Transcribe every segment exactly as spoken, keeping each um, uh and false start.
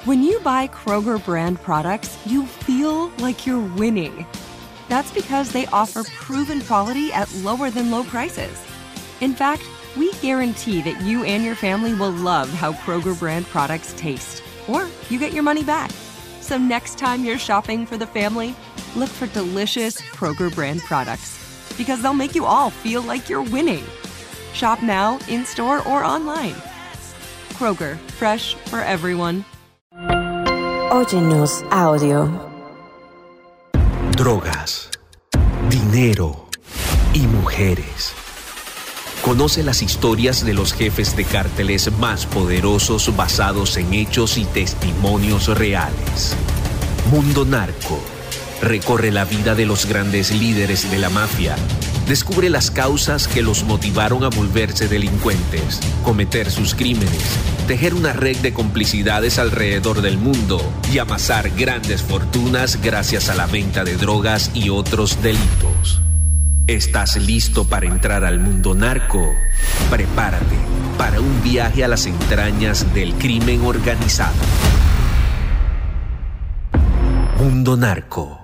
When you buy Kroger brand products, you feel like you're winning. That's because they offer proven quality at lower than low prices. In fact, we guarantee that you and your family will love how Kroger brand products taste, or you get your money back. So next time you're shopping for the family, look for delicious Kroger brand products, because they'll make you all feel like you're winning. Shop now, in-store, or online. Kroger, fresh for everyone. Óyenos audio. Drogas, dinero y mujeres. Conoce las historias de los jefes de cárteles más poderosos basados en hechos y testimonios reales. Mundo Narco. Recorre la vida de los grandes líderes de la mafia. Descubre las causas que los motivaron a volverse delincuentes, cometer sus crímenes, tejer una red de complicidades alrededor del mundo y amasar grandes fortunas gracias a la venta de drogas y otros delitos. ¿Estás listo para entrar al mundo narco? Prepárate para un viaje a las entrañas del crimen organizado. Mundo Narco.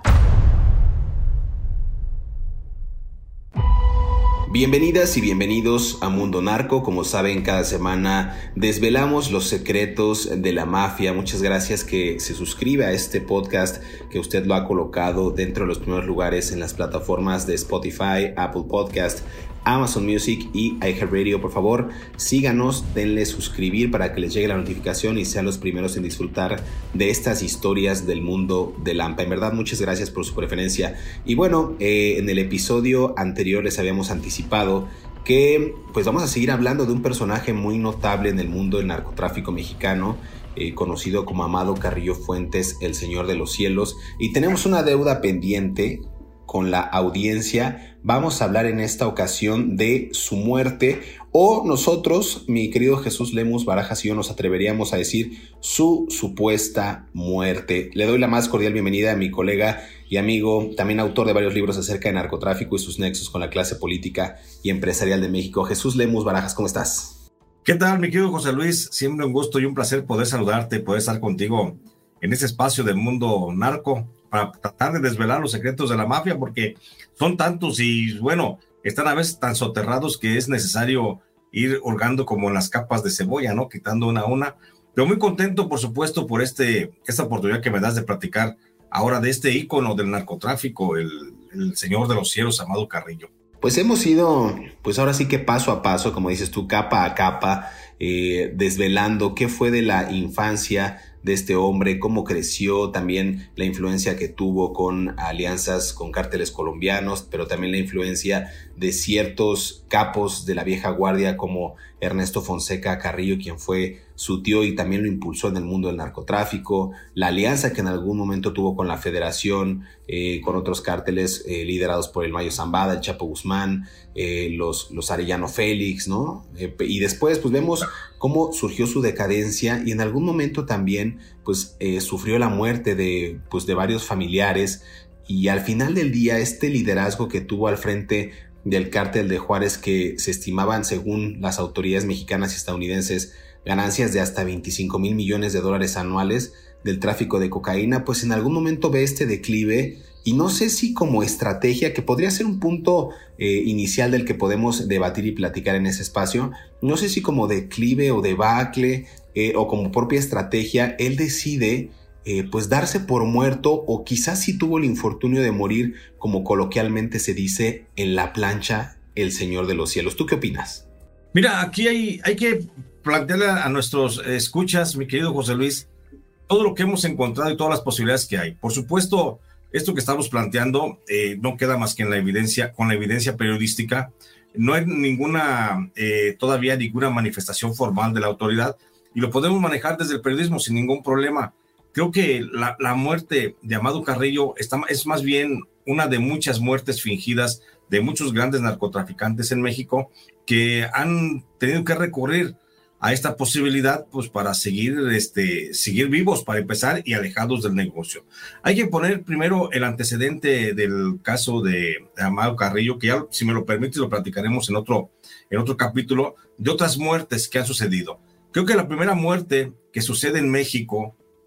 Bienvenidas y bienvenidos a Mundo Narco. Como saben, cada semana desvelamos los secretos de la mafia. Muchas gracias que se suscriba a este podcast, que usted lo ha colocado dentro de los primeros lugares en las plataformas de Spotify, Apple Podcast, Amazon Music y iHeartRadio. Por favor, síganos, denle suscribir para que les llegue la notificación y sean los primeros en disfrutar de estas historias del mundo del A M P A. En verdad, muchas gracias por su preferencia. Y bueno, eh, en el episodio anterior les habíamos anticipado que pues vamos a seguir hablando de un personaje muy notable en el mundo del narcotráfico mexicano, eh, conocido como Amado Carrillo Fuentes, el Señor de los Cielos. Y tenemos una deuda pendiente con la audiencia. Vamos a hablar en esta ocasión de su muerte, o nosotros, mi querido Jesús Lemus Barajas y yo, nos atreveríamos a decir su supuesta muerte. Le doy la más cordial bienvenida a mi colega y amigo, también autor de varios libros acerca de narcotráfico y sus nexos con la clase política y empresarial de México. Jesús Lemus Barajas, ¿cómo estás? ¿Qué tal, mi querido José Luis? Siempre un gusto y un placer poder saludarte, poder estar contigo en este espacio del mundo narco, para tratar de desvelar los secretos de la mafia, porque son tantos y, bueno, están a veces tan soterrados que es necesario ir hurgando como en las capas de cebolla, ¿no? Quitando una a una. Pero muy contento, por supuesto, por este, esta oportunidad que me das de platicar ahora de este ícono del narcotráfico, el, el Señor de los Cielos, Amado Carrillo. Pues hemos ido, pues ahora sí que paso a paso, como dices tú, capa a capa, eh, desvelando qué fue de la infancia de este hombre, cómo creció, también la influencia que tuvo con alianzas con cárteles colombianos, pero también la influencia de ciertos capos de la vieja guardia como Ernesto Fonseca Carrillo, quien fue su tío y también lo impulsó en el mundo del narcotráfico, la alianza que en algún momento tuvo con la Federación, eh, con otros cárteles eh, liderados por el Mayo Zambada, el Chapo Guzmán, eh, los, los Arellano Félix, ¿no? Eh, y después pues vemos cómo surgió su decadencia y en algún momento también pues eh, sufrió la muerte de, pues, de varios familiares, y al final del día este liderazgo que tuvo al frente del cártel de Juárez, que se estimaban según las autoridades mexicanas y estadounidenses ganancias de hasta veinticinco mil millones de dólares anuales del tráfico de cocaína, pues en algún momento ve este declive. Y no sé si como estrategia, que podría ser un punto eh, inicial del que podemos debatir y platicar en ese espacio, no sé si como declive o debacle eh, o como propia estrategia, él decide eh, pues darse por muerto, o quizás sí tuvo el infortunio de morir, como coloquialmente se dice, en la plancha, el Señor de los Cielos. ¿Tú qué opinas? Mira, aquí hay, hay que plantearle a nuestros escuchas, mi querido José Luis, todo lo que hemos encontrado y todas las posibilidades que hay. Por supuesto, esto que estamos planteando eh, no queda más que en la evidencia, con la evidencia periodística. No hay ninguna, eh, todavía ninguna manifestación formal de la autoridad y lo podemos manejar desde el periodismo sin ningún problema. Creo que la, la muerte de Amado Carrillo está, es más bien una de muchas muertes fingidas de muchos grandes narcotraficantes en México que han tenido que recurrir a esta posibilidad pues para seguir, este, seguir vivos para empezar y alejados del negocio. Hay que poner primero el antecedente del caso de Amado Carrillo, que ya, si me lo permite, lo platicaremos en otro, en otro capítulo, de otras muertes que han sucedido. Creo que la primera muerte que sucede en México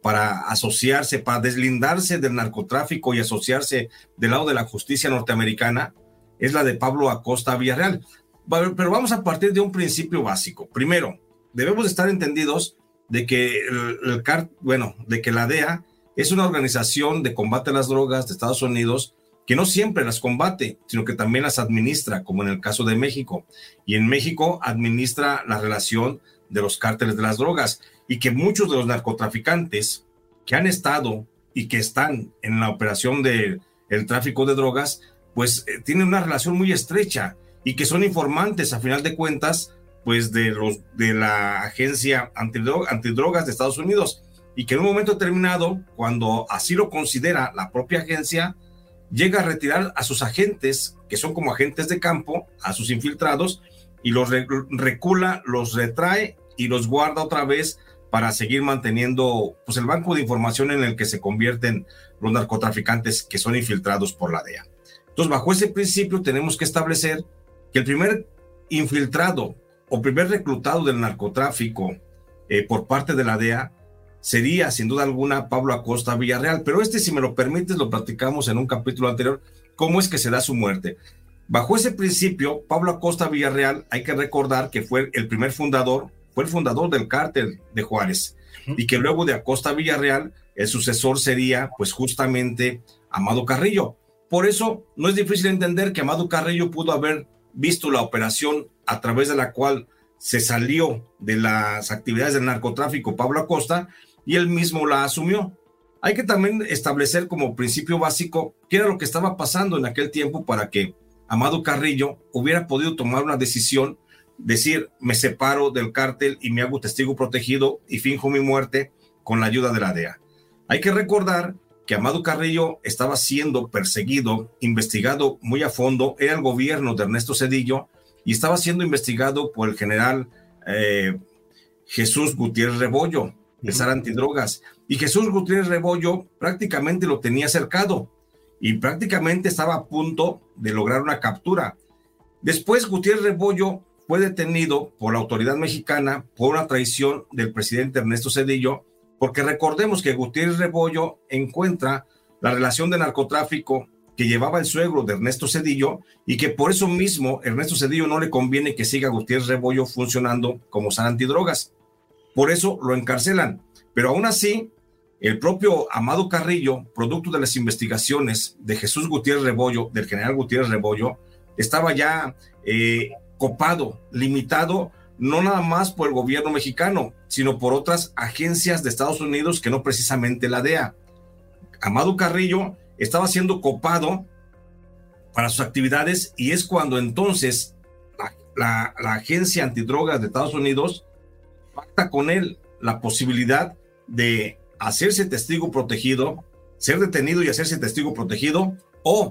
para asociarse, para deslindarse del narcotráfico y asociarse del lado de la justicia norteamericana, es la de Pablo Acosta Villarreal. Pero vamos a partir de un principio básico. Primero, debemos estar entendidos de que el, el CAR, bueno, de que la D E A es una organización de combate a las drogas de Estados Unidos que no siempre las combate, sino que también las administra, como en el caso de México. Y en México administra la relación de los cárteles de las drogas, y que muchos de los narcotraficantes que han estado y que están en la operación del tráfico de drogas, pues eh, tienen una relación muy estrecha y que son informantes, a final de cuentas, pues de, los, de la agencia antidrogas, antidrogas de Estados Unidos, y que en un momento determinado, cuando así lo considera la propia agencia, llega a retirar a sus agentes, que son como agentes de campo, a sus infiltrados, y los re- recula, los retrae y los guarda otra vez para seguir manteniendo pues, el banco de información en el que se convierten los narcotraficantes que son infiltrados por la D E A. Entonces, bajo ese principio tenemos que establecer que el primer infiltrado o primer reclutado del narcotráfico eh, por parte de la D E A sería, sin duda alguna, Pablo Acosta Villarreal. Pero este, si me lo permites, lo platicamos en un capítulo anterior, cómo es que se da su muerte. Bajo ese principio, Pablo Acosta Villarreal, hay que recordar que fue el primer fundador, fue el fundador del cártel de Juárez, uh-huh. y que luego de Acosta Villarreal, el sucesor sería, pues justamente, Amado Carrillo. Por eso, no es difícil entender que Amado Carrillo pudo haber visto la operación a través de la cual se salió de las actividades del narcotráfico Pablo Acosta, y él mismo la asumió. Hay que también establecer como principio básico qué era lo que estaba pasando en aquel tiempo para que Amado Carrillo hubiera podido tomar una decisión, decir, me separo del cártel y me hago testigo protegido y finjo mi muerte con la ayuda de la D E A. Hay que recordar que Amado Carrillo estaba siendo perseguido, investigado muy a fondo, era el gobierno de Ernesto Zedillo, y estaba siendo investigado por el general eh, Jesús Gutiérrez Rebollo, de S A R Antidrogas, y Jesús Gutiérrez Rebollo prácticamente lo tenía cercado, y prácticamente estaba a punto de lograr una captura. Después Gutiérrez Rebollo fue detenido por la autoridad mexicana por una traición del presidente Ernesto Zedillo, porque recordemos que Gutiérrez Rebollo encuentra la relación de narcotráfico que llevaba el suegro de Ernesto Zedillo, y que por eso mismo Ernesto Zedillo no le conviene que siga Gutiérrez Rebollo funcionando como S A R Antidrogas. Por eso lo encarcelan. Pero aún así, el propio Amado Carrillo, producto de las investigaciones de Jesús Gutiérrez Rebollo, del general Gutiérrez Rebollo, estaba ya eh, copado, limitado, no nada más por el gobierno mexicano, sino por otras agencias de Estados Unidos que no precisamente la D E A. Amado Carrillo estaba siendo copado para sus actividades, y es cuando entonces la, la, la agencia antidrogas de Estados Unidos pacta con él la posibilidad de hacerse testigo protegido, ser detenido y hacerse testigo protegido, o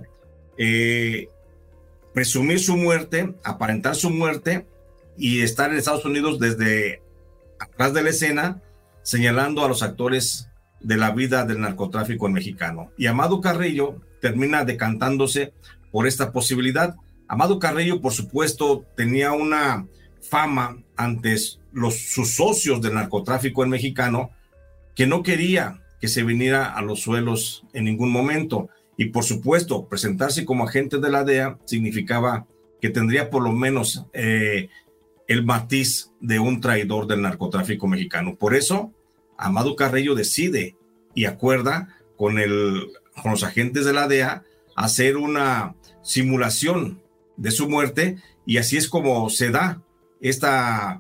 eh, presumir su muerte, aparentar su muerte y estar en Estados Unidos desde atrás de la escena, señalando a los actores de la vida del narcotráfico mexicano. Y Amado Carrillo termina decantándose por esta posibilidad. Amado Carrillo, por supuesto, tenía una fama ante los, sus socios del narcotráfico en mexicano, que no quería que se viniera a los suelos en ningún momento. Y por supuesto, presentarse como agente de la D E A significaba que tendría por lo menos eh, el matiz de un traidor del narcotráfico mexicano. Por eso, Amado Carrillo decide y acuerda con, el, con los agentes de la D E A hacer una simulación de su muerte, y así es como se da esta,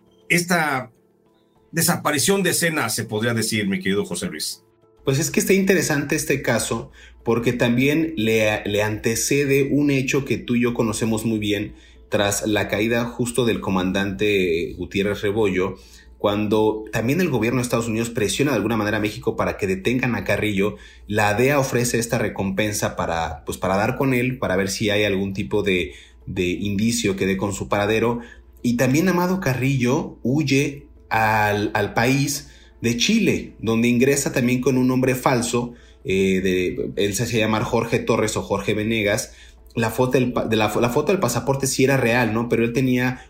esta desaparición de escena, se podría decir, mi querido José Luis. Pues es que está interesante este caso, porque también le, le antecede un hecho que tú y yo conocemos muy bien, tras la caída justo del comandante Gutiérrez Rebollo, cuando también el gobierno de Estados Unidos presiona de alguna manera a México para que detengan a Carrillo. La D E A ofrece esta recompensa para, pues para dar con él, para ver si hay algún tipo de, de indicio que dé con su paradero. Y también Amado Carrillo huye al, al país de Chile, donde ingresa también con un nombre falso. Eh, de, él se hacía llamar Jorge Torres o Jorge Venegas. La foto, del, de la, la foto del pasaporte sí era real, ¿no? Pero él tenía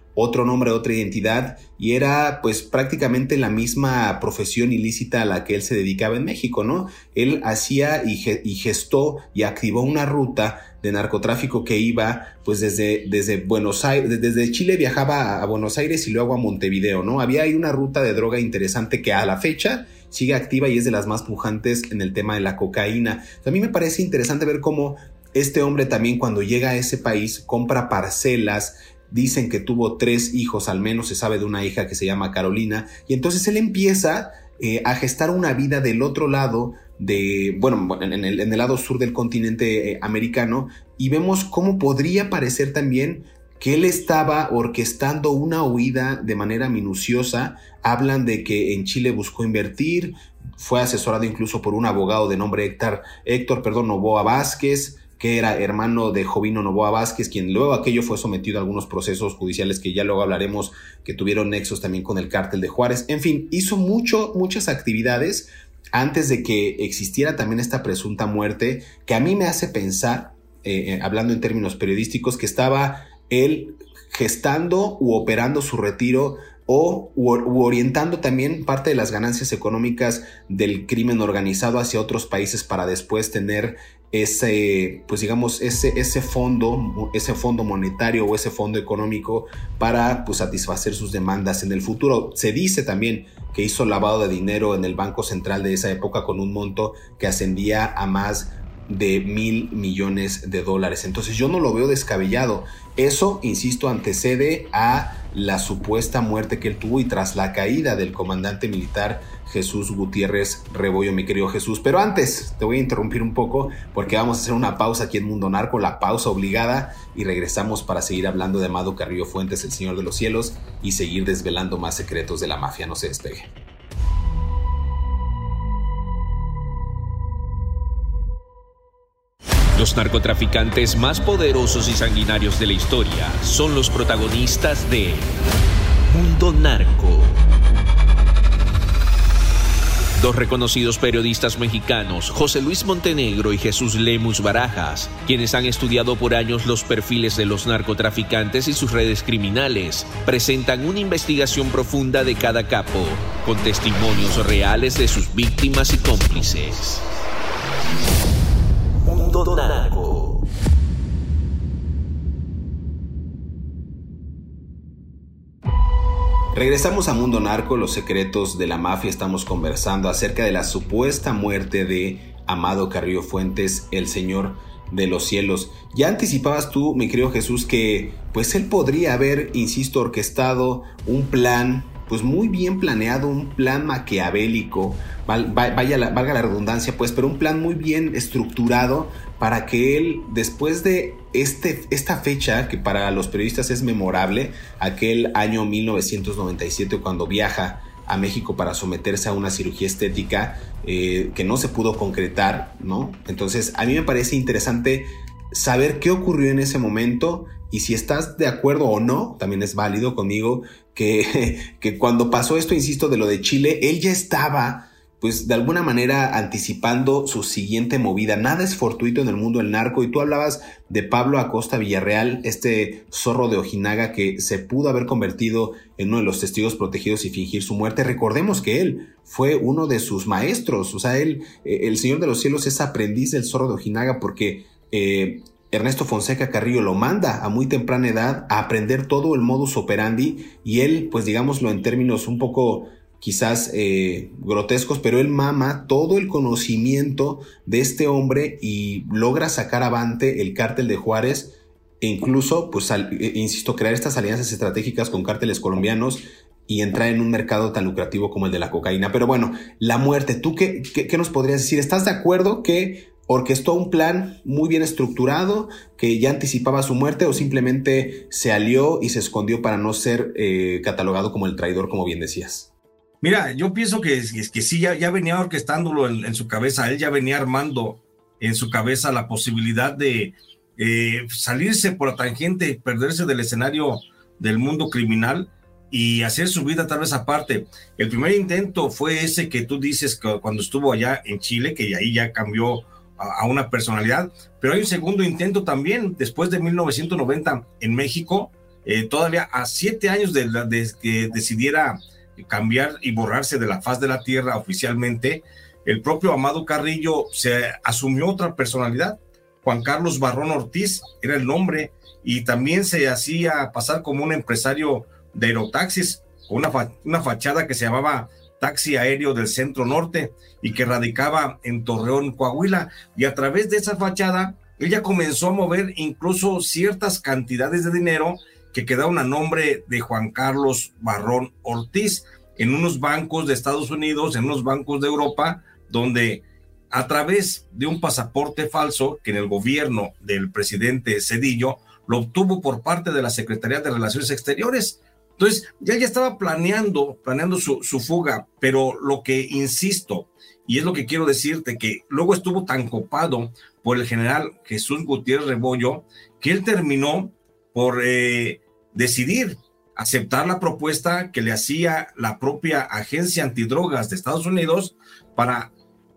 otro nombre, otra identidad, y era pues prácticamente la misma profesión ilícita a la que él se dedicaba en México, ¿no? Él hacía y, ge- y gestó y activó una ruta de narcotráfico que iba pues desde, desde Buenos Aires, desde Chile viajaba a, a Buenos Aires y luego a Montevideo, ¿no? Había ahí una ruta de droga interesante que a la fecha sigue activa y es de las más pujantes en el tema de la cocaína. A mí me parece interesante ver cómo este hombre también, cuando llega a ese país, compra parcelas. Dicen que tuvo tres hijos, al menos se sabe de una hija que se llama Carolina, y entonces él empieza eh, a gestar una vida del otro lado de, bueno, en el, en el lado sur del continente eh, americano, y vemos cómo podría parecer también que él estaba orquestando una huida de manera minuciosa. Hablan de que en Chile buscó invertir, fue asesorado incluso por un abogado de nombre Héctor, Héctor perdón, Novoa Vázquez, que era hermano de Jovino Novoa Vázquez, quien luego aquello fue sometido a algunos procesos judiciales que ya luego hablaremos, que tuvieron nexos también con el cártel de Juárez. En fin, hizo mucho, muchas actividades antes de que existiera también esta presunta muerte, que a mí me hace pensar, eh, eh, hablando en términos periodísticos, que estaba él gestando u operando su retiro o u, u orientando también parte de las ganancias económicas del crimen organizado hacia otros países para después tener ese, pues digamos, ese, ese fondo, ese fondo monetario o ese fondo económico para pues satisfacer sus demandas en el futuro. Se dice también que hizo lavado de dinero en el Banco Central de esa época con un monto que ascendía a más de mil millones de dólares. Entonces yo no lo veo descabellado. Eso, insisto, antecede a la supuesta muerte que él tuvo y tras la caída del comandante militar Jesús Gutiérrez Rebollo, mi querido Jesús. Pero antes te voy a interrumpir un poco porque vamos a hacer una pausa aquí en Mundo Narco, la pausa obligada, y regresamos para seguir hablando de Amado Carrillo Fuentes, el Señor de los Cielos, y seguir desvelando más secretos de la mafia. No se despegue. Los narcotraficantes más poderosos y sanguinarios de la historia son los protagonistas de Mundo Narco. Dos reconocidos periodistas mexicanos, José Luis Montenegro y Jesús Lemus Barajas, quienes han estudiado por años los perfiles de los narcotraficantes y sus redes criminales, presentan una investigación profunda de cada capo, con testimonios reales de sus víctimas y cómplices. Mundo Narco. Regresamos a Mundo Narco, los secretos de la mafia. Estamos conversando acerca de la supuesta muerte de Amado Carrillo Fuentes, el Señor de los Cielos. Ya anticipabas tú, mi querido Jesús, que pues él podría haber, insisto, orquestado un plan pues muy bien planeado, un plan maquiavélico, vaya la, valga la redundancia, pues, pero un plan muy bien estructurado para que él, después de este, esta fecha, que para los periodistas es memorable, aquel año mil novecientos noventa y siete, cuando viaja a México para someterse a una cirugía estética eh, que no se pudo concretar, ¿no? Entonces, a mí me parece interesante saber qué ocurrió en ese momento, y si estás de acuerdo o no, también es válido conmigo, que, que cuando pasó esto, insisto, de lo de Chile, él ya estaba, pues de alguna manera anticipando su siguiente movida. Nada es fortuito en el mundo del narco, y tú hablabas de Pablo Acosta Villarreal, este zorro de Ojinaga que se pudo haber convertido en uno de los testigos protegidos y fingir su muerte. Recordemos que él fue uno de sus maestros, o sea, él, el Señor de los Cielos es aprendiz del zorro de Ojinaga porque eh, Ernesto Fonseca Carrillo lo manda a muy temprana edad a aprender todo el modus operandi, y él, pues digámoslo en términos un poco quizás eh, grotescos, pero él mama todo el conocimiento de este hombre y logra sacar avante el cártel de Juárez e incluso, pues al, eh, insisto, crear estas alianzas estratégicas con cárteles colombianos y entrar en un mercado tan lucrativo como el de la cocaína. Pero bueno, la muerte, ¿tú qué, qué, qué nos podrías decir? ¿Estás de acuerdo que orquestó un plan muy bien estructurado que ya anticipaba su muerte, o simplemente se alió y se escondió para no ser eh, catalogado como el traidor, como bien decías? Mira, yo pienso que, que sí, ya, ya venía orquestándolo en, en su cabeza, él ya venía armando en su cabeza la posibilidad de eh, salirse por la tangente, perderse del escenario del mundo criminal y hacer su vida tal vez aparte. El primer intento fue ese que tú dices que cuando estuvo allá en Chile, que ahí ya cambió a una personalidad, pero hay un segundo intento también después de mil novecientos noventa en México, eh, todavía a siete años de, de que decidiera cambiar y borrarse de la faz de la tierra oficialmente, el propio Amado Carrillo se asumió otra personalidad. Juan Carlos Barrón Ortiz era el nombre, y también se hacía pasar como un empresario de aerotaxis, con una, fa una fachada que se llamaba Taxi Aéreo del Centro Norte y que radicaba en Torreón, Coahuila, y a través de esa fachada ella comenzó a mover incluso ciertas cantidades de dinero que quedaron a nombre de Juan Carlos Barrón Ortiz en unos bancos de Estados Unidos, en unos bancos de Europa, donde a través de un pasaporte falso que en el gobierno del presidente Zedillo lo obtuvo por parte de la Secretaría de Relaciones Exteriores. Entonces, ya ya estaba planeando, planeando su, su fuga, pero lo que insisto, y es lo que quiero decirte, que luego estuvo tan copado por el general Jesús Gutiérrez Rebollo, que él terminó por eh, decidir aceptar la propuesta que le hacía la propia Agencia Antidrogas de Estados Unidos para,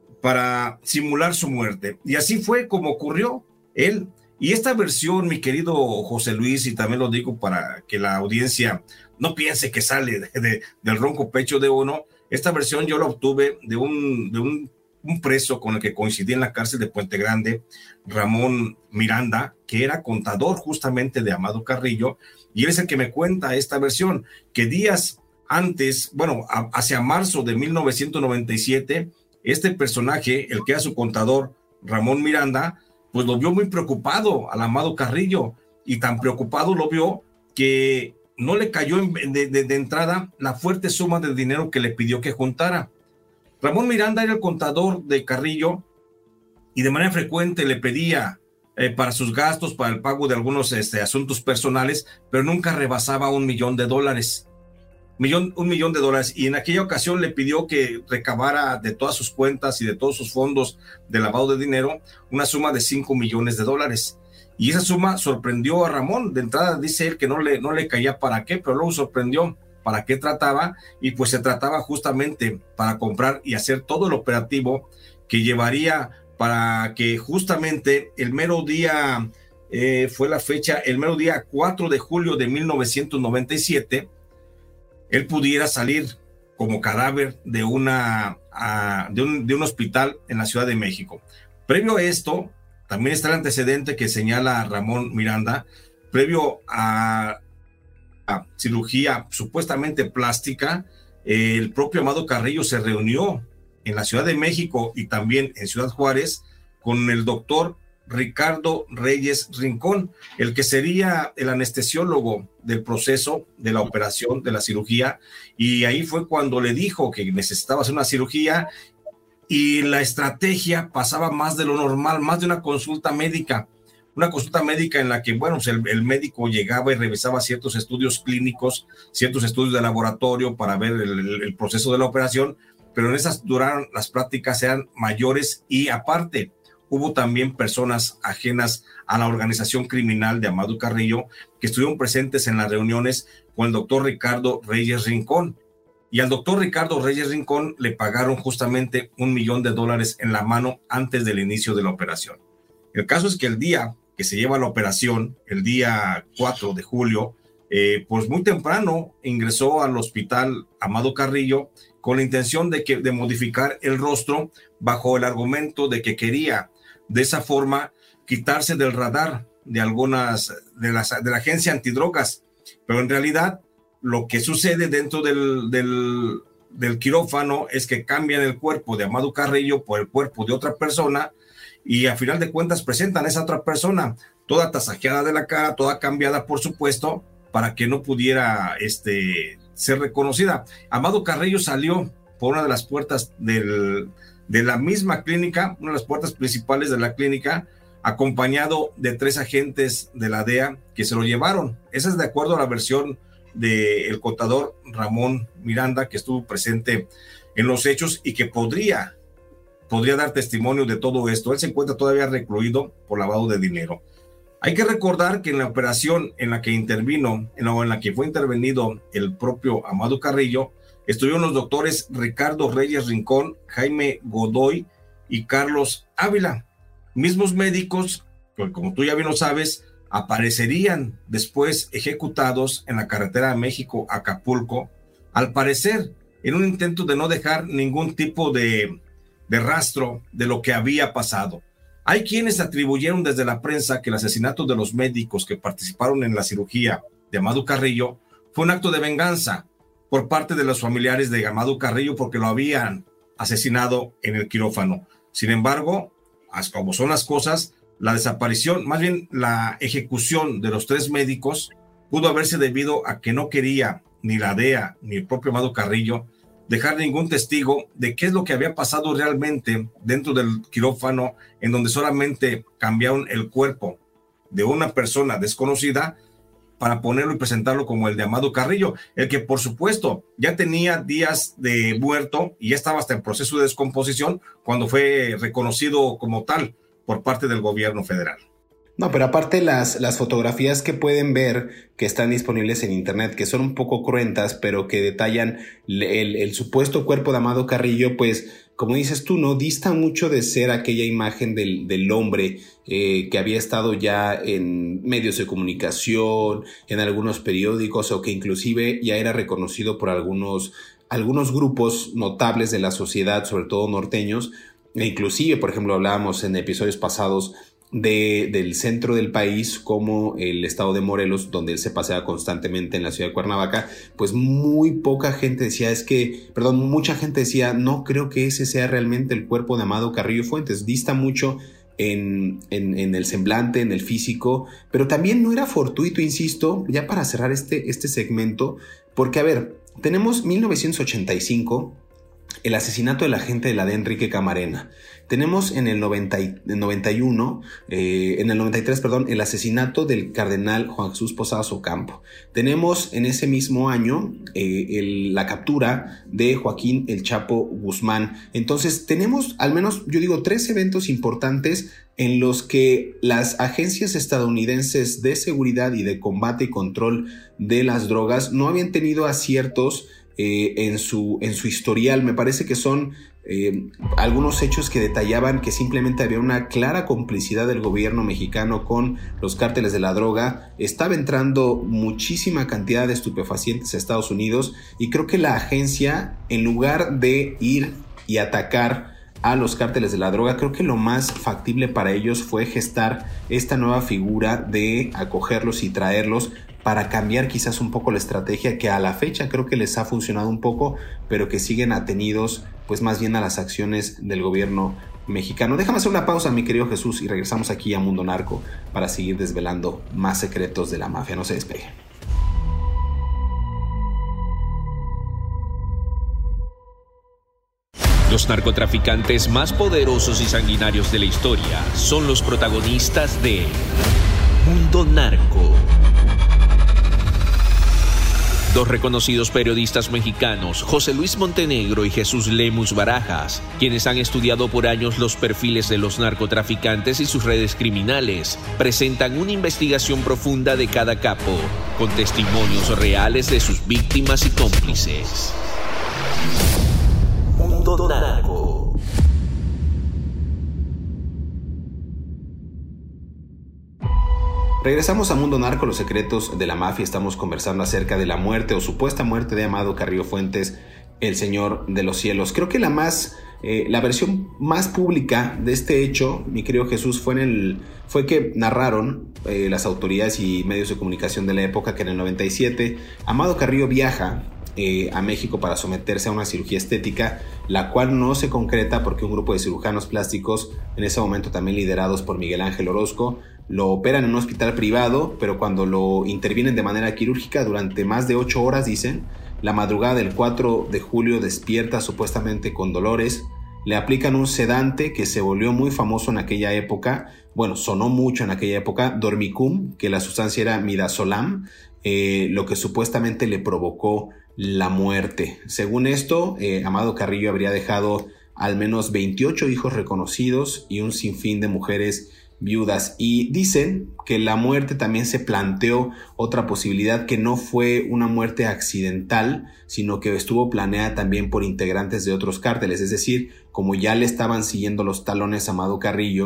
para simular su muerte. Y así fue como ocurrió él. Y esta versión, mi querido José Luis, y también lo digo para que la audiencia no piense que sale de, de, del ronco pecho de uno, esta versión yo la obtuve de un, de un, un preso con el que coincidí en la cárcel de Puente Grande, Ramón Miranda, que era contador justamente de Amado Carrillo, y él es el que me cuenta esta versión, que días antes, bueno, a, hacia marzo de mil novecientos noventa y siete, este personaje, el que era su contador, Ramón Miranda, pues lo vio muy preocupado al Amado Carrillo, y tan preocupado lo vio que no le cayó en, de, de, de entrada la fuerte suma de dinero que le pidió que juntara. Ramón Miranda era el contador de Carrillo y de manera frecuente le pedía eh, para sus gastos, para el pago de algunos este, asuntos personales, pero nunca rebasaba un millón de dólares. Millón, un millón de dólares, y en aquella ocasión le pidió que recabara de todas sus cuentas y de todos sus fondos de lavado de dinero una suma de cinco millones de dólares. Y esa suma sorprendió a Ramón. De entrada dice él que no le, no le caía para qué, pero luego sorprendió para qué trataba, y pues se trataba justamente para comprar y hacer todo el operativo que llevaría para que justamente el mero día, eh, fue la fecha, el mero día cuatro de julio de mil novecientos noventa y siete, él pudiera salir como cadáver de, una, a, de, un, de un hospital en la Ciudad de México. Previo a esto, también está el antecedente que señala Ramón Miranda, previo a, a cirugía supuestamente plástica, eh, el propio Amado Carrillo se reunió en la Ciudad de México y también en Ciudad Juárez con el doctor Ricardo Reyes Rincón, el que sería el anestesiólogo del proceso de la operación, de la cirugía, y ahí fue cuando le dijo que necesitaba hacer una cirugía y la estrategia pasaba más de lo normal, más de una consulta médica, una consulta médica en la que, bueno, pues el, el médico llegaba y revisaba ciertos estudios clínicos, ciertos estudios de laboratorio para ver el, el, el proceso de la operación, pero en esas duraron, las prácticas eran mayores, y aparte hubo también personas ajenas a la organización criminal de Amado Carrillo que estuvieron presentes en las reuniones con el doctor Ricardo Reyes Rincón. Y al doctor Ricardo Reyes Rincón le pagaron justamente un millón de dólares en la mano antes del inicio de la operación. El caso es que el día que se lleva la operación, el día cuatro de julio, eh, pues muy temprano ingresó al hospital Amado Carrillo con la intención de, que, de modificar el rostro bajo el argumento de que quería de esa forma quitarse del radar de algunas de, las, de la agencia antidrogas, pero en realidad lo que sucede dentro del, del, del quirófano es que cambian el cuerpo de Amado Carrillo por el cuerpo de otra persona, y a final de cuentas presentan a esa otra persona toda tasajeada de la cara, toda cambiada por supuesto, para que no pudiera este, ser reconocida. Amado Carrillo salió por una de las puertas del de la misma clínica, una de las puertas principales de la clínica, acompañado de tres agentes de la D E A que se lo llevaron. Esa es de acuerdo a la versión del contador Ramón Miranda, que estuvo presente en los hechos y que podría, podría dar testimonio de todo esto. Él se encuentra todavía recluido por lavado de dinero. Hay que recordar que en la operación en la que intervino, en la, en la que fue intervenido el propio Amado Carrillo, estuvieron los doctores Ricardo Reyes Rincón, Jaime Godoy y Carlos Ávila, mismos médicos, que como tú ya bien lo sabes, aparecerían después ejecutados en la carretera México-Acapulco, al parecer en un intento de no dejar ningún tipo de, de rastro de lo que había pasado. Hay quienes atribuyeron desde la prensa que el asesinato de los médicos que participaron en la cirugía de Amado Carrillo fue un acto de venganza por parte de los familiares de Amado Carrillo porque lo habían asesinado en el quirófano. Sin embargo, como son las cosas, la desaparición, más bien la ejecución de los tres médicos pudo haberse debido a que no quería ni la D E A ni el propio Amado Carrillo dejar ningún testigo de qué es lo que había pasado realmente dentro del quirófano, en donde solamente cambiaron el cuerpo de una persona desconocida para ponerlo y presentarlo como el de Amado Carrillo, el que por supuesto ya tenía días de muerto y ya estaba hasta en proceso de descomposición cuando fue reconocido como tal por parte del gobierno federal. No, pero aparte las, las fotografías que pueden ver que están disponibles en internet, que son un poco cruentas, pero que detallan el, el, el supuesto cuerpo de Amado Carrillo, pues como dices tú, no dista mucho de ser aquella imagen del, del hombre eh, que había estado ya en medios de comunicación, en algunos periódicos, o que inclusive ya era reconocido por algunos, algunos grupos notables de la sociedad, sobre todo norteños, e inclusive, por ejemplo, hablábamos en episodios pasados De, del centro del país como el estado de Morelos, donde él se paseaba constantemente en la ciudad de Cuernavaca, pues muy poca gente decía, es que, perdón, mucha gente decía, no creo que ese sea realmente el cuerpo de Amado Carrillo Fuentes, dista mucho en, en, en el semblante, en el físico, pero también no era fortuito, insisto, ya para cerrar este, este segmento, porque a ver, tenemos mil novecientos ochenta y cinco, el asesinato del agente de la D E A, Enrique Camarena. Tenemos en el noventa, noventa y uno, eh, en el noventa y tres, perdón, el asesinato del cardenal Juan Jesús Posadas Ocampo. Tenemos en ese mismo año eh, el, la captura de Joaquín El Chapo Guzmán. Entonces tenemos al menos, yo digo, tres eventos importantes en los que las agencias estadounidenses de seguridad y de combate y control de las drogas no habían tenido aciertos Eh, en, su, en su historial. Me parece que son eh, algunos hechos que detallaban que simplemente había una clara complicidad del gobierno mexicano con los cárteles de la droga. Estaba entrando muchísima cantidad de estupefacientes a Estados Unidos y creo que la agencia, en lugar de ir y atacar a los cárteles de la droga, creo que lo más factible para ellos fue gestar esta nueva figura de acogerlos y traerlos para cambiar quizás un poco la estrategia que a la fecha creo que les ha funcionado un poco, pero que siguen atenidos pues más bien a las acciones del gobierno mexicano. Déjame hacer una pausa, mi querido Jesús, y regresamos aquí a Mundo Narco para seguir desvelando más secretos de la mafia. No se despegue. Los narcotraficantes más poderosos y sanguinarios de la historia son los protagonistas de Mundo Narco. Dos reconocidos periodistas mexicanos, José Luis Montenegro y Jesús Lemus Barajas, quienes han estudiado por años los perfiles de los narcotraficantes y sus redes criminales, presentan una investigación profunda de cada capo, con testimonios reales de sus víctimas y cómplices. Mundo Narco. Regresamos a Mundo Narco, los secretos de la mafia. Estamos conversando acerca de la muerte o supuesta muerte de Amado Carrillo Fuentes, el señor de los cielos. Creo que la más, eh, la versión más pública de este hecho, mi querido Jesús, fue, en el, fue que narraron eh, las autoridades y medios de comunicación de la época que en el noventa y siete Amado Carrillo viaja eh, a México para someterse a una cirugía estética, la cual no se concreta porque un grupo de cirujanos plásticos, en ese momento también liderados por Miguel Ángel Orozco, lo operan en un hospital privado, pero cuando lo intervienen de manera quirúrgica durante más de ocho horas, dicen, la madrugada del cuatro de julio despierta supuestamente con dolores, le aplican un sedante que se volvió muy famoso en aquella época, bueno, sonó mucho en aquella época, Dormicum, que la sustancia era midazolam, eh, lo que supuestamente le provocó la muerte. Según esto, eh, Amado Carrillo habría dejado al menos veintiocho hijos reconocidos y un sinfín de mujeres viudas, y dicen que la muerte también se planteó otra posibilidad, que no fue una muerte accidental, sino que estuvo planeada también por integrantes de otros cárteles, es decir, como ya le estaban siguiendo los talones a Amado Carrillo,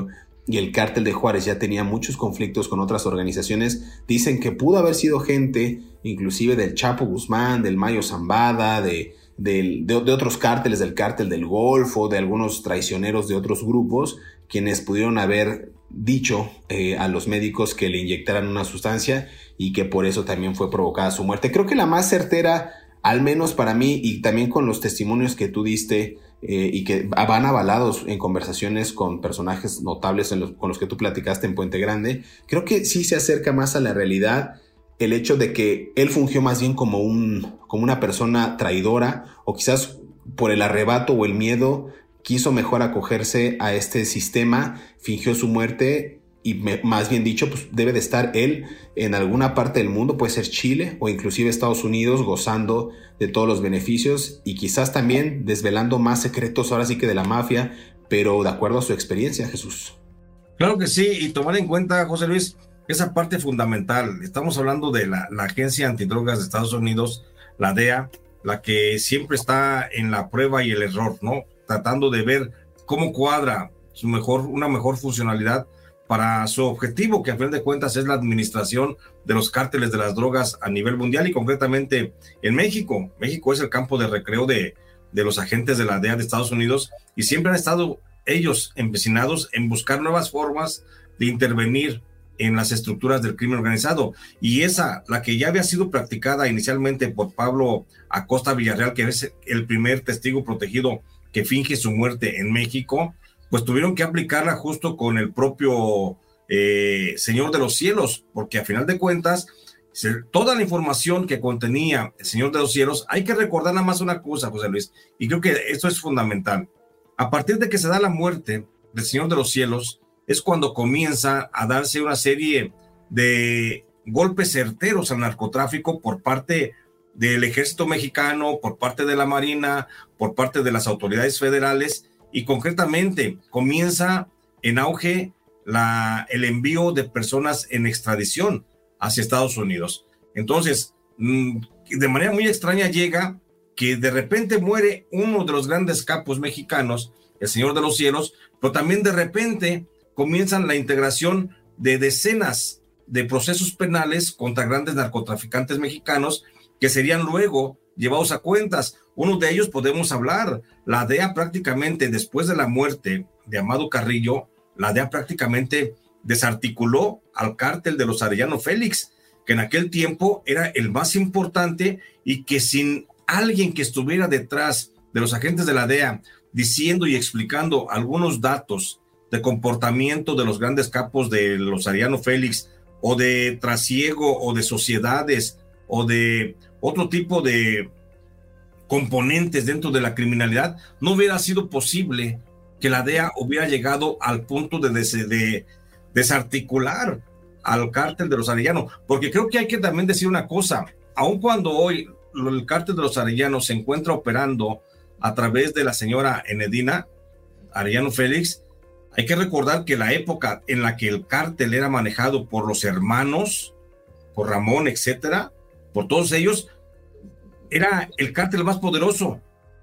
y el cártel de Juárez ya tenía muchos conflictos con otras organizaciones, dicen que pudo haber sido gente, inclusive del Chapo Guzmán, del Mayo Zambada, de, de, de, de otros cárteles, del cártel del Golfo, de algunos traicioneros de otros grupos, quienes pudieron haber dicho eh, a los médicos que le inyectaran una sustancia y que por eso también fue provocada su muerte. Creo que la más certera, al menos para mí, y también con los testimonios que tú diste eh, y que van avalados en conversaciones con personajes notables en los, con los que tú platicaste en Puente Grande, creo que sí se acerca más a la realidad el hecho de que él fungió más bien como, un, como una persona traidora, o quizás por el arrebato o el miedo quiso mejor acogerse a este sistema, fingió su muerte y me, más bien dicho, pues debe de estar él en alguna parte del mundo, puede ser Chile o inclusive Estados Unidos, gozando de todos los beneficios y quizás también desvelando más secretos ahora sí que de la mafia, pero de acuerdo a su experiencia, Jesús. Claro que sí, y tomar en cuenta, José Luis, esa parte fundamental. Estamos hablando de la, la Agencia Antidrogas de Estados Unidos, la D E A, la que siempre está en la prueba y el error, ¿no? Tratando de ver cómo cuadra su mejor, una mejor funcionalidad para su objetivo, que a fin de cuentas es la administración de los cárteles de las drogas a nivel mundial y concretamente en México. México es el campo de recreo de, de los agentes de la D E A de Estados Unidos y siempre han estado ellos empecinados en buscar nuevas formas de intervenir en las estructuras del crimen organizado. Y esa, la que ya había sido practicada inicialmente por Pablo Acosta Villarreal, que es el primer testigo protegido que finge su muerte en México, pues tuvieron que aplicarla justo con el propio eh, Señor de los Cielos, porque a final de cuentas, toda la información que contenía el Señor de los Cielos, hay que recordar nada más una cosa, José Luis, y creo que esto es fundamental. A partir de que se da la muerte del Señor de los Cielos, es cuando comienza a darse una serie de golpes certeros al narcotráfico por parte del ejército mexicano, por parte de la Marina, por parte de las autoridades federales, y concretamente comienza en auge la, el envío de personas en extradición hacia Estados Unidos. Entonces, de manera muy extraña llega que de repente muere uno de los grandes capos mexicanos, el Señor de los Cielos, pero también de repente comienzan la integración de decenas de procesos penales contra grandes narcotraficantes mexicanos que serían luego llevados a cuentas. Uno de ellos podemos hablar, la D E A prácticamente después de la muerte de Amado Carrillo, la D E A prácticamente desarticuló al cártel de los Arellano Félix, que en aquel tiempo era el más importante y que sin alguien que estuviera detrás de los agentes de la D E A diciendo y explicando algunos datos de comportamiento de los grandes capos de los Arellano Félix o de trasiego o de sociedades o de otro tipo de componentes dentro de la criminalidad, no hubiera sido posible que la D E A hubiera llegado al punto de, des- de desarticular al cártel de los Arellano, porque creo que hay que también decir una cosa, aun cuando hoy el cártel de los Arellano se encuentra operando a través de la señora Enedina Arellano Félix, hay que recordar que la época en la que el cártel era manejado por los hermanos, por Ramón, etcétera, por todos ellos, era el cártel más poderoso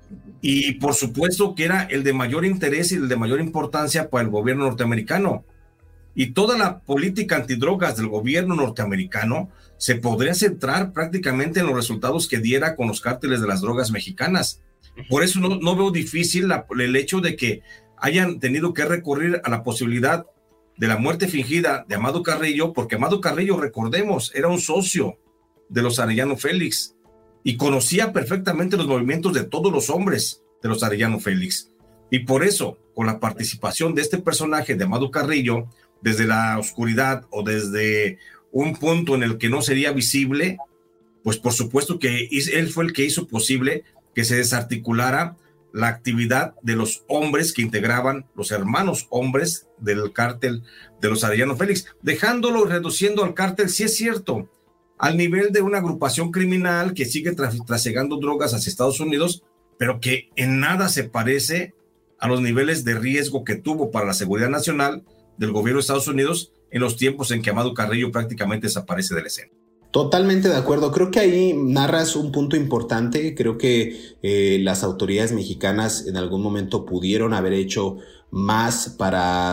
y por supuesto que era el de mayor interés y el de mayor importancia para el gobierno norteamericano. Y toda la política antidrogas del gobierno norteamericano se podría centrar prácticamente en los resultados que diera con los cárteles de las drogas mexicanas. Por eso no, no veo difícil la, el hecho de que hayan tenido que recurrir a la posibilidad de la muerte fingida de Amado Carrillo, porque Amado Carrillo, recordemos, era un socio de los Arellano Félix y conocía perfectamente los movimientos de todos los hombres de los Arellano Félix. Y por eso, con la participación de este personaje de Amado Carrillo, desde la oscuridad o desde un punto en el que no sería visible, pues por supuesto que él fue el que hizo posible que se desarticulara la actividad de los hombres que integraban, los hermanos hombres del cártel de los Arellano Félix, dejándolo, reduciendo al cártel, sí es cierto, al nivel de una agrupación criminal que sigue tras- trasegando drogas hacia Estados Unidos, pero que en nada se parece a los niveles de riesgo que tuvo para la seguridad nacional del gobierno de Estados Unidos en los tiempos en que Amado Carrillo prácticamente desaparece de la escena. Totalmente de acuerdo. Creo que ahí narras un punto importante. Creo que eh, las autoridades mexicanas en algún momento pudieron haber hecho más para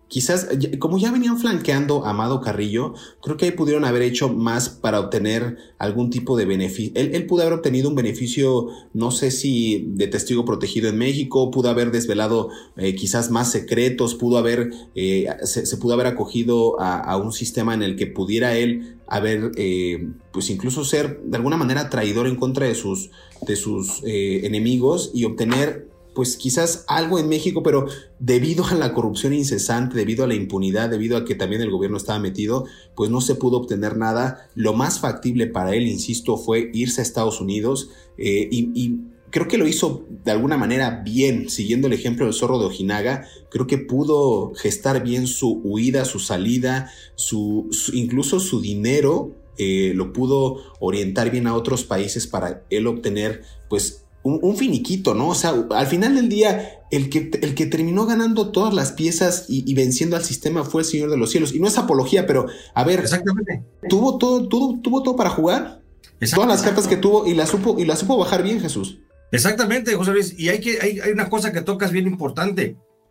quizás, como ya venían flanqueando a Amado Carrillo, creo que ahí pudieron haber hecho más para obtener algún tipo de beneficio. Él, él pudo haber obtenido un beneficio, no sé si de testigo protegido en México, pudo haber desvelado eh, quizás más secretos, pudo haber, eh, se, se pudo haber acogido a, a un sistema en el que pudiera él haber, eh, pues incluso ser de alguna manera traidor en contra de sus, de sus eh, enemigos y obtener pues quizás algo en México, pero debido a la corrupción incesante, debido a la impunidad, debido a que también el gobierno estaba metido, pues no se pudo obtener nada. Lo más factible para él, insisto, fue irse a Estados Unidos eh, y, y creo que lo hizo de alguna manera bien, siguiendo el ejemplo del Zorro de Ojinaga. Creo que pudo gestar bien su huida, su salida, su, su incluso su dinero, eh, lo pudo orientar bien a otros países para él obtener, pues, Un, un finiquito, ¿no? O sea, al final del día, el que, el que terminó ganando todas las piezas y, y venciendo al sistema fue el Señor de los Cielos. Y no es apología, pero, a ver, exactamente. ¿tuvo todo, tuvo, tuvo todo para jugar? Todas las cartas que tuvo y las supo, y las supo bajar bien, Jesús. Exactamente, José Luis. Y hay, que, hay, hay una cosa que tocas bien importante.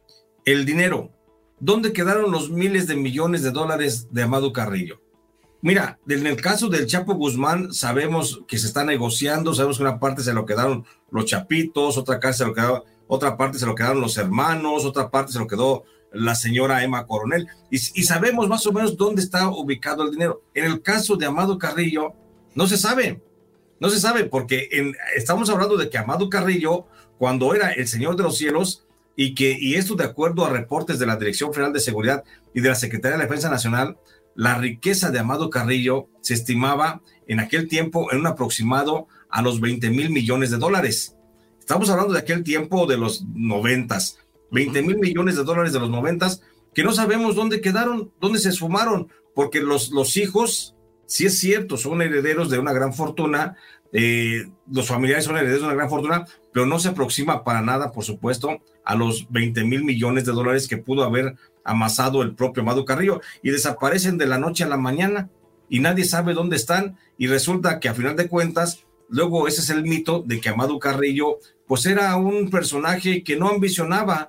El dinero. ¿Dónde quedaron los miles de millones de dólares de Amado Carrillo? Mira, en el caso del Chapo Guzmán sabemos que se está negociando, sabemos que una parte se lo quedaron los chapitos, otra, parte se lo quedaron, otra parte se lo quedaron los hermanos, otra parte se lo quedó la señora Emma Coronel, y, y sabemos más o menos dónde está ubicado el dinero. En el caso de Amado Carrillo, no se sabe, no se sabe, porque en, estamos hablando de que Amado Carrillo, cuando era el Señor de los Cielos, y, que, y esto de acuerdo a reportes de la Dirección Federal de Seguridad y de la Secretaría de la Defensa Nacional, la riqueza de Amado Carrillo se estimaba en aquel tiempo en un aproximado a los veinte mil millones de dólares. Estamos hablando de aquel tiempo de los noventas, veinte mil millones de dólares de los noventas, que no sabemos dónde quedaron, dónde se esfumaron, porque los, los hijos, sí es cierto, son herederos de una gran fortuna, eh, los familiares son herederos de una gran fortuna, pero no se aproxima para nada, por supuesto, a los veinte mil millones de dólares que pudo haber amasado el propio Amado Carrillo, y desaparecen de la noche a la mañana y nadie sabe dónde están, y resulta que a final de cuentas, luego ese es el mito de que Amado Carrillo pues era un personaje que no ambicionaba,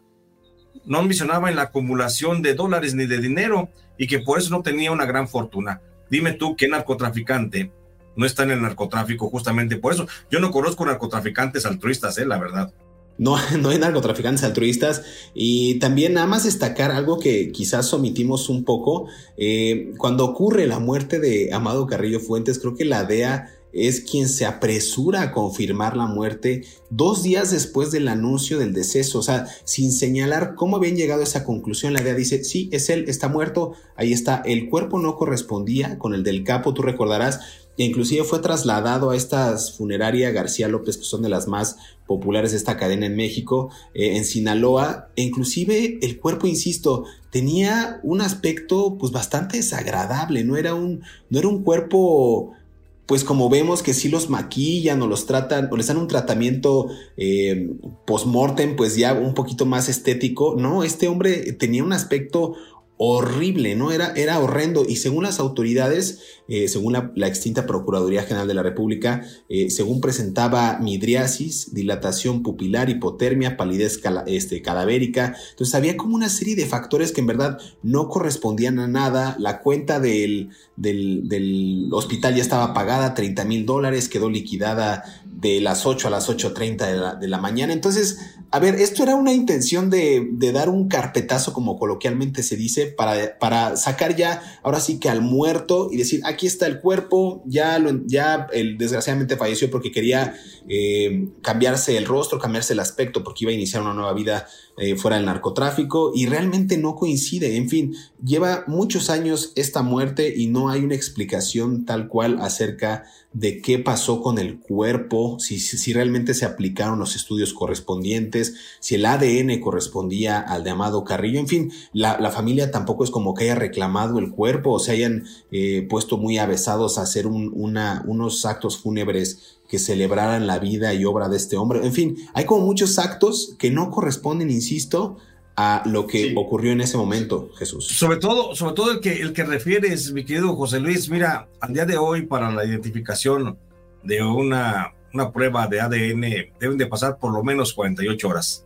no ambicionaba en la acumulación de dólares ni de dinero, y que por eso no tenía una gran fortuna. Dime tú qué narcotraficante no está en el narcotráfico justamente por eso. Yo no conozco narcotraficantes altruistas, eh, la verdad. No, no hay narcotraficantes altruistas. Y también nada más destacar algo que quizás omitimos un poco. Eh, cuando ocurre la muerte de Amado Carrillo Fuentes, creo que la D E A es quien se apresura a confirmar la muerte dos días después del anuncio del deceso. O sea, sin señalar cómo habían llegado a esa conclusión, la D E A dice, sí, es él, está muerto, ahí está. El cuerpo no correspondía con el del capo, tú recordarás, e inclusive fue trasladado a esta funeraria García López, que son de las más populares de esta cadena en México, eh, en Sinaloa, e inclusive el cuerpo, insisto, tenía un aspecto pues bastante desagradable, no era un, no era un cuerpo pues como vemos que sí los maquillan o los tratan o les dan un tratamiento eh, post-mortem pues ya un poquito más estético. No, este hombre tenía un aspecto horrible, ¿no? Era, era horrendo, y según las autoridades, eh, según la, la extinta Procuraduría General de la República, eh, según presentaba midriasis, dilatación pupilar, hipotermia, palidez cala, este, cadavérica. Entonces había como una serie de factores que en verdad no correspondían a nada. La cuenta del, del, del hospital ya estaba pagada, treinta mil dólares, quedó liquidada de las ocho a las ocho treinta de la, de la mañana. Entonces, a ver, esto era una intención de, de dar un carpetazo, como coloquialmente se dice, para, para sacar ya, ahora sí que al muerto, y decir, aquí está el cuerpo, ya, lo, ya él desgraciadamente falleció porque quería eh, cambiarse el rostro, cambiarse el aspecto, porque iba a iniciar una nueva vida eh, fuera del narcotráfico, y realmente no coincide. En fin, lleva muchos años esta muerte y no hay una explicación tal cual acerca de qué pasó con el cuerpo, si, si realmente se aplicaron los estudios correspondientes, si el A D N correspondía al de Amado Carrillo. En fin, la, la familia tampoco es como que haya reclamado el cuerpo o se hayan eh, puesto muy avesados a hacer un, una, unos actos fúnebres que celebraran la vida y obra de este hombre. En fin, hay como muchos actos que no corresponden, insisto, a lo que sí ocurrió en ese momento, Jesús. Sobre todo, sobre todo el que, el que refieres, mi querido José Luis. Mira, al día de hoy, para la identificación de una, una prueba de A D N, deben de pasar por lo menos cuarenta y ocho horas.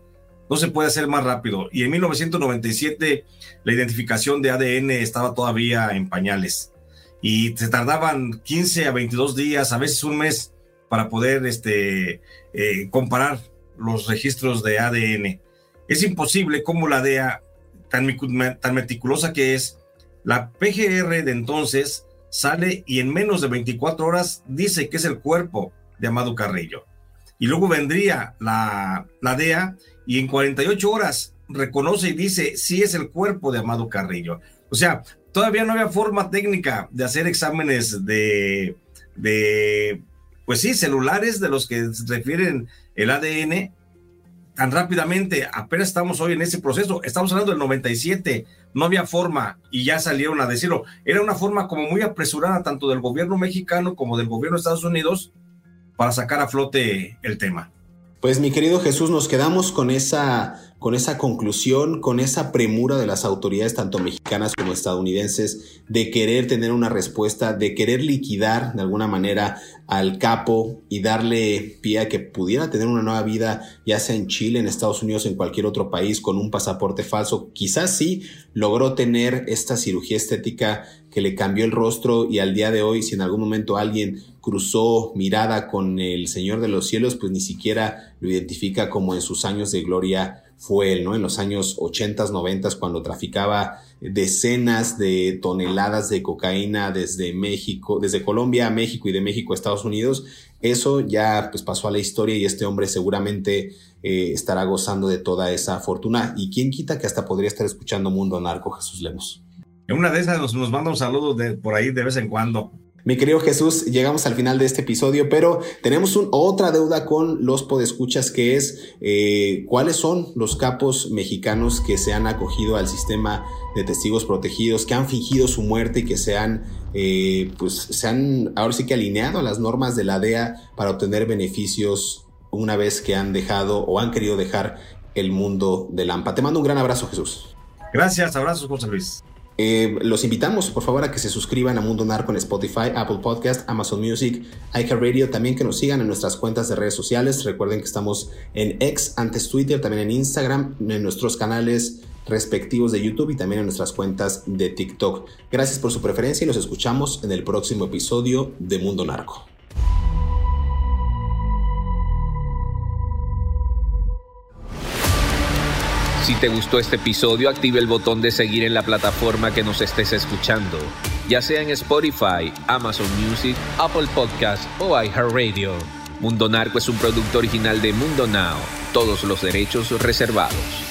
no se puede hacer más rápido. Y en mil novecientos noventa y siete la identificación de A D N estaba todavía en pañales y se tardaban quince a veintidós días, a veces un mes, para poder este, eh, comparar los registros de A D N. Es imposible como la D E A, tan, tan meticulosa que es, la P G R de entonces sale y en menos de veinticuatro horas dice que es el cuerpo de Amado Carrillo. Y luego vendría la, la D E A y en cuarenta y ocho horas reconoce y dice sí es el cuerpo de Amado Carrillo. O sea, todavía no había forma técnica de hacer exámenes de, de pues sí, celulares de los que refieren el A D N tan rápidamente. Apenas estamos hoy en ese proceso. Estamos hablando del noventa y siete. No había forma y ya salieron a decirlo. Era una forma como muy apresurada tanto del gobierno mexicano como del gobierno de Estados Unidos para sacar a flote el tema. Pues mi querido Jesús, nos quedamos con esa, con esa conclusión, con esa premura de las autoridades tanto mexicanas como estadounidenses de querer tener una respuesta, de querer liquidar de alguna manera al capo y darle pie a que pudiera tener una nueva vida, ya sea en Chile, en Estados Unidos, en cualquier otro país, con un pasaporte falso. Quizás sí logró tener esta cirugía estética que le cambió el rostro y al día de hoy, si en algún momento alguien cruzó mirada con el Señor de los Cielos, pues ni siquiera lo identifica como en sus años de gloria fue él, ¿no? En los años ochentas, noventas, cuando traficaba decenas de toneladas de cocaína desde México, desde Colombia a México y de México a Estados Unidos, eso ya pues pasó a la historia y este hombre seguramente eh, estará gozando de toda esa fortuna. Y quién quita que hasta podría estar escuchando Mundo Narco, Jesús Lemos. En una de esas nos, nos manda un saludo de, por ahí de vez en cuando. Mi querido Jesús, llegamos al final de este episodio, pero tenemos un, otra deuda con los podescuchas, que es eh, cuáles son los capos mexicanos que se han acogido al sistema de testigos protegidos, que han fingido su muerte y que se han, eh, pues, se han ahora sí que alineado a las normas de la D E A para obtener beneficios una vez que han dejado o han querido dejar el mundo del AMPA. Te mando un gran abrazo, Jesús. Gracias, abrazos, José Luis. Eh, los invitamos, por favor, a que se suscriban a Mundo Narco en Spotify, Apple Podcast, Amazon Music, iHeartRadio. También que nos sigan en nuestras cuentas de redes sociales. Recuerden que estamos en X, antes Twitter, también en Instagram, en nuestros canales respectivos de YouTube y también en nuestras cuentas de TikTok. Gracias por su preferencia y los escuchamos en el próximo episodio de Mundo Narco. Si te gustó este episodio, activa el botón de seguir en la plataforma que nos estés escuchando, ya sea en Spotify, Amazon Music, Apple Podcast o iHeartRadio. Mundo Narco es un producto original de Mundo Now, todos los derechos reservados.